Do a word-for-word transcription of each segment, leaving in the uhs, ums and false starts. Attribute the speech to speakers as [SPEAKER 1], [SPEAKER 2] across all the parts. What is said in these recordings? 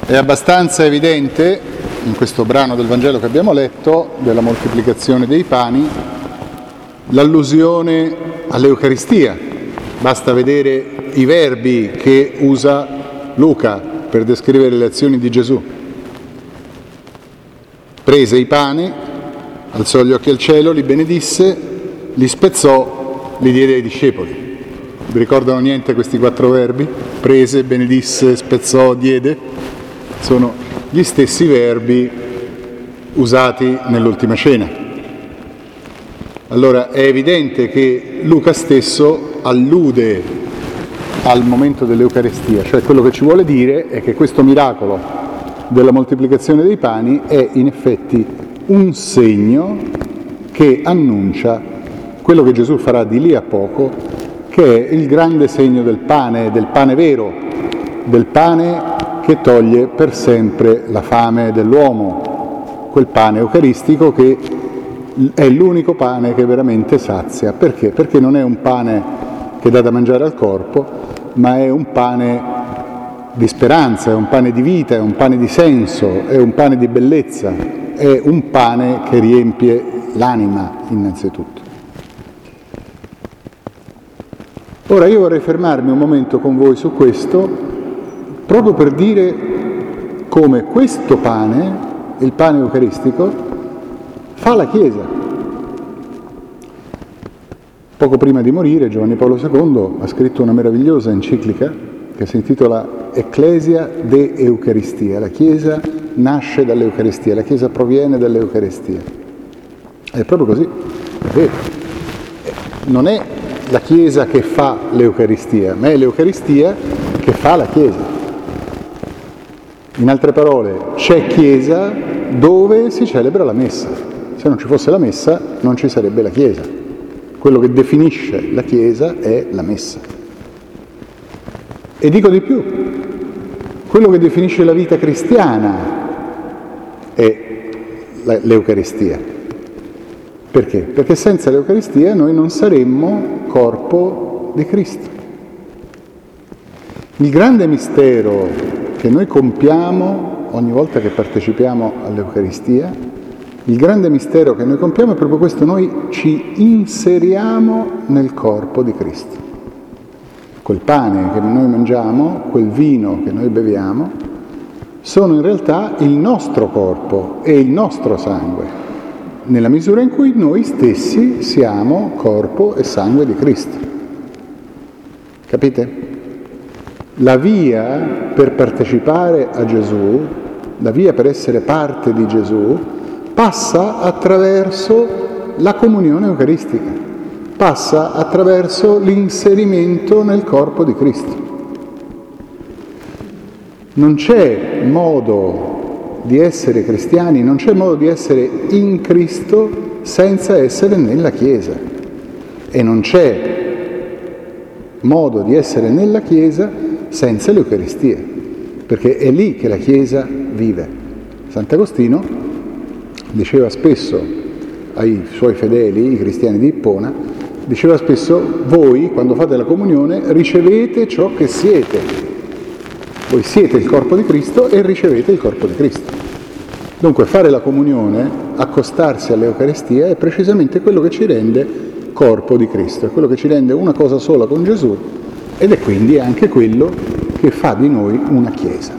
[SPEAKER 1] È abbastanza evidente, in questo brano del Vangelo che abbiamo letto, della moltiplicazione dei pani, l'allusione all'Eucaristia. Basta vedere i verbi che usa Luca per descrivere le azioni di Gesù. Prese i pani, alzò gli occhi al cielo, li benedisse, li spezzò, li diede ai discepoli. Vi ricordano niente questi quattro verbi? Prese, benedisse, spezzò, diede? Sono gli stessi verbi usati nell'ultima cena. Allora è evidente che Luca stesso allude al momento dell'Eucaristia, cioè quello che ci vuole dire è che questo miracolo della moltiplicazione dei pani è in effetti un segno che annuncia quello che Gesù farà di lì a poco, che è il grande segno del pane, del pane vero, del pane che toglie per sempre la fame dell'uomo, quel pane eucaristico che è l'unico pane che veramente sazia. Perché? Perché non è un pane che dà da mangiare al corpo, ma è un pane di speranza, è un pane di vita, è un pane di senso, è un pane di bellezza, è un pane che riempie l'anima innanzitutto. Ora io vorrei fermarmi un momento con voi su questo, proprio per dire come questo pane, il pane eucaristico, fa la Chiesa. Poco prima di morire Giovanni Paolo secondo ha scritto una meravigliosa enciclica che si intitola Ecclesia de Eucaristia. La Chiesa nasce dall'Eucaristia, la Chiesa proviene dall'Eucaristia. È proprio così, è vero. Non è la Chiesa che fa l'Eucaristia, ma è l'Eucaristia che fa la Chiesa. In altre parole, c'è Chiesa dove si celebra la Messa. Se non ci fosse la Messa non ci sarebbe la Chiesa. Quello che definisce la Chiesa è la Messa. E dico di più, quello che definisce la vita cristiana è l'Eucaristia. Perché? Perché senza l'Eucaristia noi non saremmo corpo di Cristo. Il grande mistero che noi compiamo ogni volta che partecipiamo all'Eucaristia, il grande mistero che noi compiamo è proprio questo: noi ci inseriamo nel corpo di Cristo. Quel pane che noi mangiamo, quel vino che noi beviamo, sono in realtà il nostro corpo e il nostro sangue, nella misura in cui noi stessi siamo corpo e sangue di Cristo. Capite? La via per partecipare a Gesù, la via per essere parte di Gesù, passa attraverso la comunione eucaristica, passa attraverso l'inserimento nel corpo di Cristo. Non c'è modo di essere cristiani, non c'è modo di essere in Cristo senza essere nella Chiesa, e non c'è modo di essere nella Chiesa senza l'Eucaristia, perché è lì che la Chiesa vive. Sant'Agostino diceva spesso ai suoi fedeli, i cristiani di Ippona, diceva spesso: voi quando fate la comunione ricevete ciò che siete. Voi siete il corpo di Cristo e ricevete il corpo di Cristo. Dunque fare la comunione, accostarsi all'Eucaristia, è precisamente quello che ci rende corpo di Cristo, è quello che ci rende una cosa sola con Gesù, ed è quindi anche quello che fa di noi una Chiesa.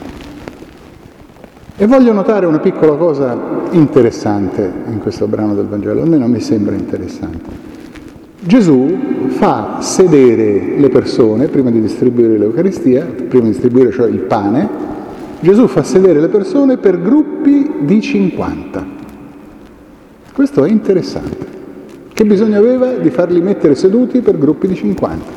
[SPEAKER 1] E voglio notare una piccola cosa interessante in questo brano del Vangelo, almeno mi sembra interessante. Gesù fa sedere le persone, prima di distribuire l'Eucaristia, prima di distribuire cioè il pane, Gesù fa sedere le persone per gruppi di cinquanta. Questo è interessante. Che bisogno aveva di farli mettere seduti per gruppi di cinquanta?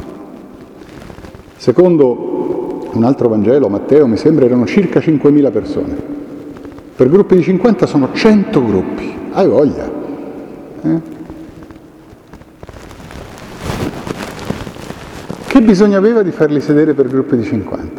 [SPEAKER 1] Secondo un altro Vangelo, Matteo, mi sembra erano circa cinquemila persone. Per gruppi di cinquanta sono cento gruppi. Hai voglia? Eh? Che bisogno aveva di farli sedere per gruppi di cinquanta?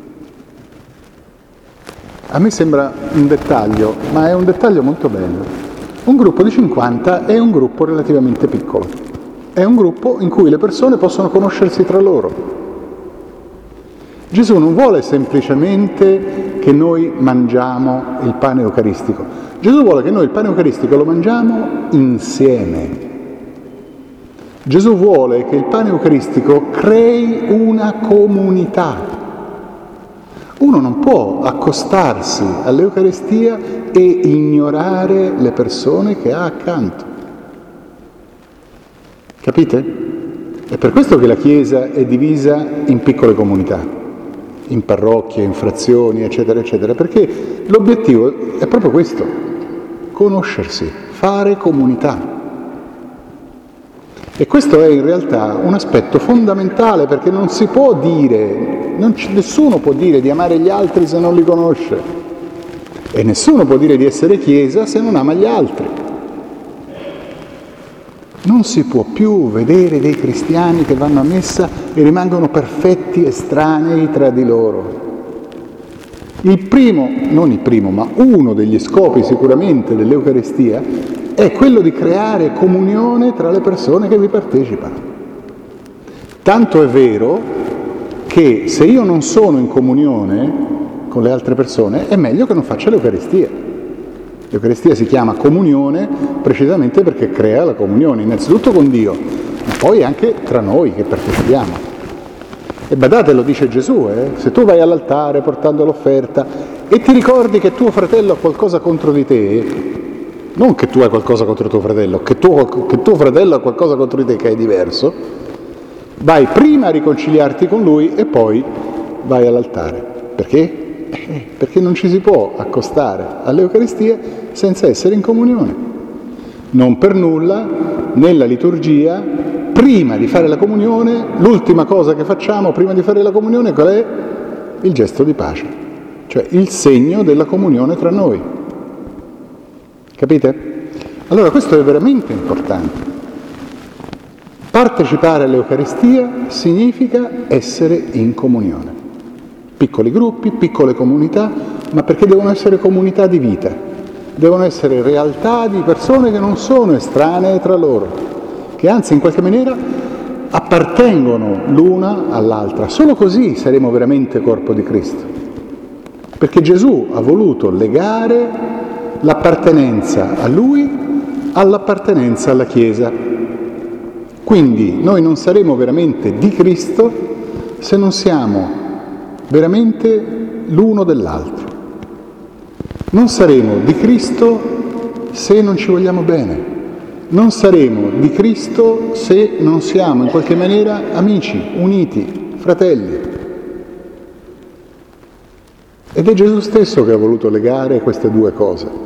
[SPEAKER 1] A me sembra un dettaglio, ma è un dettaglio molto bello. Un gruppo di cinquanta è un gruppo relativamente piccolo. È un gruppo in cui le persone possono conoscersi tra loro. Gesù non vuole semplicemente che che noi mangiamo il pane eucaristico? Gesù vuole che noi il pane eucaristico lo mangiamo insieme. Gesù vuole che il pane eucaristico crei una comunità. Uno non può accostarsi all'Eucaristia e ignorare le persone che ha accanto. Capite? È per questo che la Chiesa è divisa in piccole comunità, in parrocchie, in frazioni, eccetera, eccetera, perché l'obiettivo è proprio questo, conoscersi, fare comunità. E questo è in realtà un aspetto fondamentale, perché non si può dire, non c- nessuno può dire di amare gli altri se non li conosce, e nessuno può dire di essere Chiesa se non ama gli altri. Non si può più vedere dei cristiani che vanno a messa e rimangono perfetti estranei tra di loro. Il primo, non il primo, ma uno degli scopi sicuramente dell'Eucaristia è quello di creare comunione tra le persone che vi partecipano. Tanto è vero che se io non sono in comunione con le altre persone è meglio che non faccia l'Eucaristia. L'Eucaristia si chiama comunione precisamente perché crea la comunione, innanzitutto con Dio, ma poi anche tra noi che partecipiamo. E badate, lo dice Gesù, eh? Se tu vai all'altare portando l'offerta e ti ricordi che tuo fratello ha qualcosa contro di te, non che tu hai qualcosa contro tuo fratello, che tuo, che tuo fratello ha qualcosa contro di te che è diverso, vai prima a riconciliarti con lui e poi vai all'altare. Perché? Eh, perché non ci si può accostare all'Eucaristia senza essere in comunione. Non per nulla, nella liturgia, prima di fare la comunione, l'ultima cosa che facciamo prima di fare la comunione qual è? Il gesto di pace, cioè il segno della comunione tra noi. Capite? Allora questo è veramente importante. Partecipare all'Eucaristia significa essere in comunione. Piccoli gruppi, piccole comunità, ma perché devono essere comunità di vita, devono essere realtà di persone che non sono estranee tra loro, che anzi in qualche maniera appartengono l'una all'altra. Solo così saremo veramente corpo di Cristo, perché Gesù ha voluto legare l'appartenenza a Lui all'appartenenza alla Chiesa. Quindi noi non saremo veramente di Cristo se non siamo veramente l'uno dell'altro. Non saremo di Cristo se non ci vogliamo bene. Non saremo di Cristo se non siamo in qualche maniera amici, uniti, fratelli. Ed è Gesù stesso che ha voluto legare queste due cose.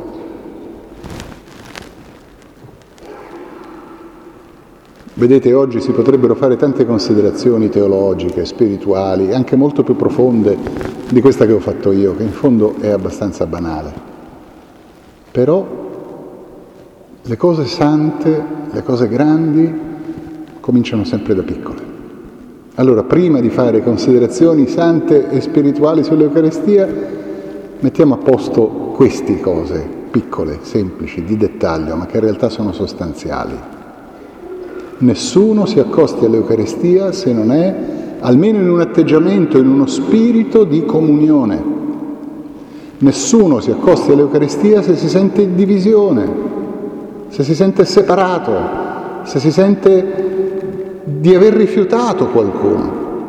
[SPEAKER 1] Vedete, oggi si potrebbero fare tante considerazioni teologiche, spirituali, anche molto più profonde di questa che ho fatto io, che in fondo è abbastanza banale. Però le cose sante, le cose grandi, cominciano sempre da piccole. Allora, prima di fare considerazioni sante e spirituali sull'Eucaristia, mettiamo a posto queste cose piccole, semplici, di dettaglio, ma che in realtà sono sostanziali. Nessuno si accosti all'Eucaristia se non è almeno in un atteggiamento, in uno spirito di comunione. Nessuno si accosti all'Eucaristia se si sente in divisione, se si sente separato, se si sente di aver rifiutato qualcuno.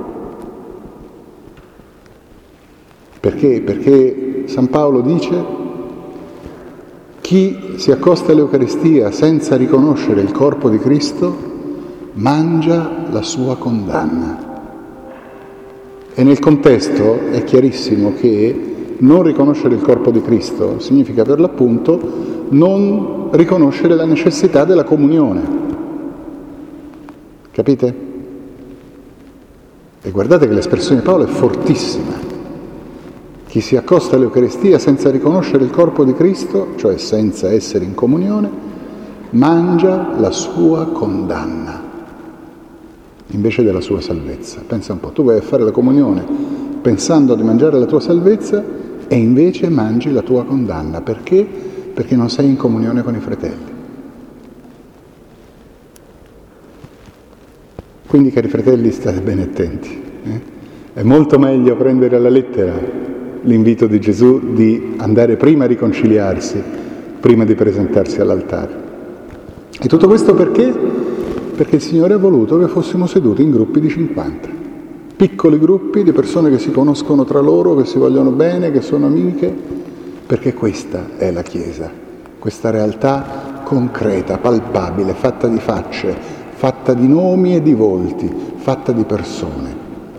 [SPEAKER 1] Perché? Perché San Paolo dice: chi si accosta all'Eucaristia senza riconoscere il corpo di Cristo mangia la sua condanna. E nel contesto è chiarissimo che non riconoscere il corpo di Cristo significa per l'appunto non riconoscere la necessità della comunione. Capite? E guardate che l'espressione di Paolo è fortissima. Chi si accosta all'Eucaristia senza riconoscere il corpo di Cristo, cioè senza essere in comunione, mangia la sua condanna invece della sua salvezza. Pensa un po', tu vai a fare la comunione pensando di mangiare la tua salvezza e invece mangi la tua condanna. Perché? Perché non sei in comunione con i fratelli. Quindi, cari fratelli, state bene attenti. Eh? È molto meglio prendere alla lettera l'invito di Gesù di andare prima a riconciliarsi, prima di presentarsi all'altare. E tutto questo perché? Perché il Signore ha voluto che fossimo seduti in gruppi di cinquanta, piccoli gruppi di persone che si conoscono tra loro, che si vogliono bene, che sono amiche, perché questa è la Chiesa, questa realtà concreta, palpabile, fatta di facce, fatta di nomi e di volti, fatta di persone.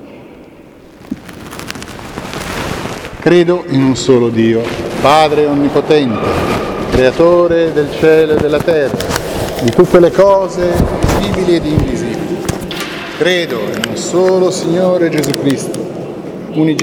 [SPEAKER 1] Credo in un solo Dio, Padre onnipotente, creatore del cielo e della terra, di tutte le cose visibili ed invisibili. Credo in un solo Signore Gesù Cristo, unigenito